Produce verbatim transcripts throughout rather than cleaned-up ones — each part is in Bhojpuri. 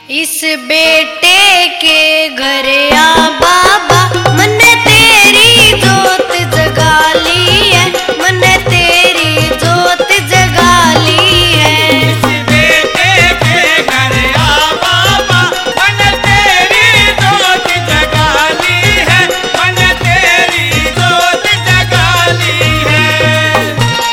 इस बेटे के घर आ बाबा, मन्ने तेरी जोत जगा ली है, मन्ने तेरी जोत जगा ली है। इस बेटे के घर आ बाबा, मन्ने तेरी जोत जगा ली है, मन्ने तेरी जोत जगा ली है।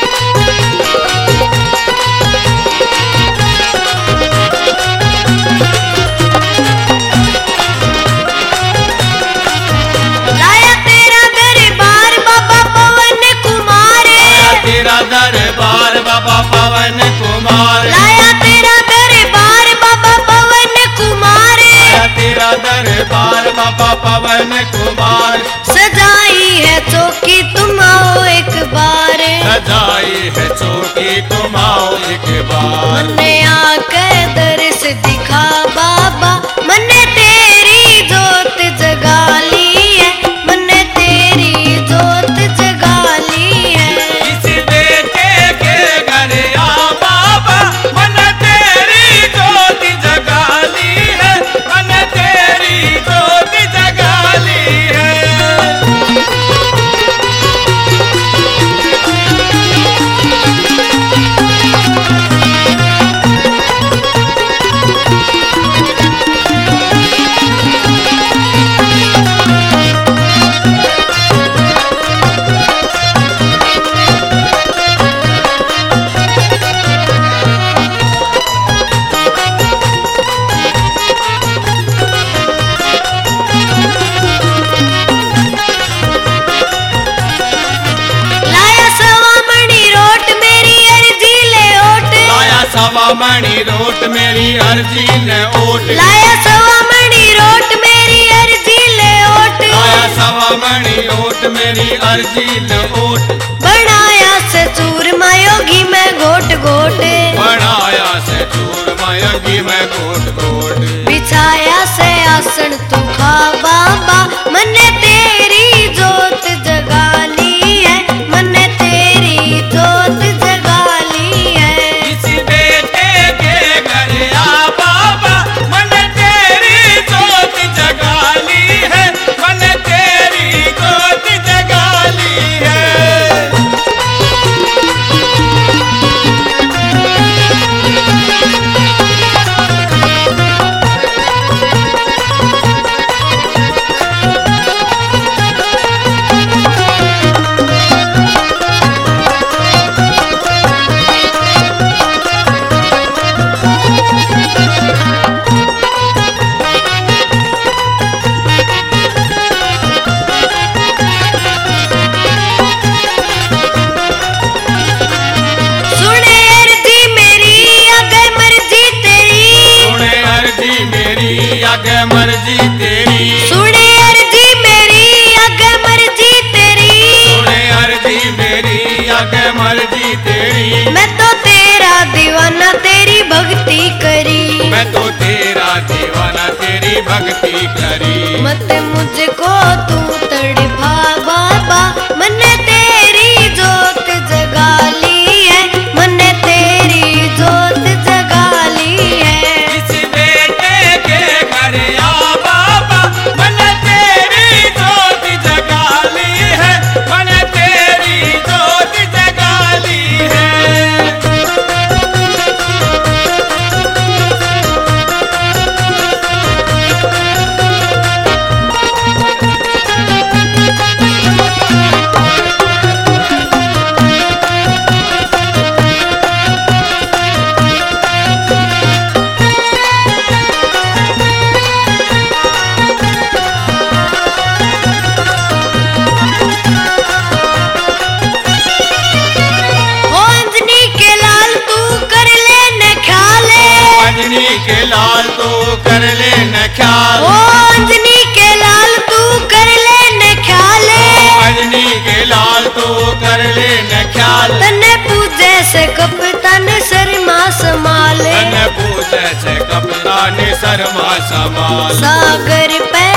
लाया तेरा दरबार बाबा पवन कुमार, तेरा दरबार बाबा पवन कुमार, लाया तेरा दरबार बाबा पवन कुमार, तेरा दरबार बाबा पवन कुमार। सजाई है चौकी तुम आओ एक बार, सजाई है चौकी तुम आओ एक बार। मन्ने आकर दर्श दिखा बाबा, मन्ने तेरी जोत जगा ली है, मन्ने तेरी जोत जगा ली है। इस बेटे के घर आ बाबा, मन्ने तेरी जोत जगा ली है, मन्ने तेरी जोत जगा ली है। लाया सवा मणि रोट मेरी अर्जी ले ओट, लाया सवा मणि रोट मेरी अर्जी ने ओट, लाया सवा मणि रोट मेरी अर्जी ले ओट, लाया सवा मणि ओट मेरी अर्जी ने ओट। बनाया से चूरमा योगी में घोट घोट, बनाया से चूर मायगी में गोट गोट। बिछाया से आसन तू खा बाबा, मन्ने तेरी जोत जगा ली है, मन्ने तेरी जोत जगा ली है। इस बेटे के घर आ बाबा, मन्ने तेरी जोत जगा ली है, मन्ने तेरी जोत जगा ली है। सुने अर्जी मेरी आगे मर्जी तेरी, सुने अर्जी मेरी आगे मर्जी तेरी, सुने अर्जी मेरी आगे मर्जी तेरी, सुने अर्जी मेरी आगे मर्जी तेरी। मैं तो तेरा दीवाना तेरी भक्ति करी, मैं तो तेरा दीवाना तेरी भक्ति करी। मत मुझको तू तड़पा बाबा, मन्ने तेरी जोत जगा ली है, मन्ने तेरी जोत जगा ली है। इस बेटे के घर आ बाबा, मन्ने तेरी जोत जगा ली है, मन्ने तेरी जोत जगा ली है। ओ अंजनी के लाल तू कर ले न ख्याल, अंजनी के लाल तो कर ले न ख्याल, ओ अंजनी के लाल तू कर ले न ख्याल, अंजनी के लाल तो कर ले न ख्याल। तन्ने पूजे से कप्तान शर्मा संभाल, तन पूजे से कप्तान शर्मा समाल। सागर पे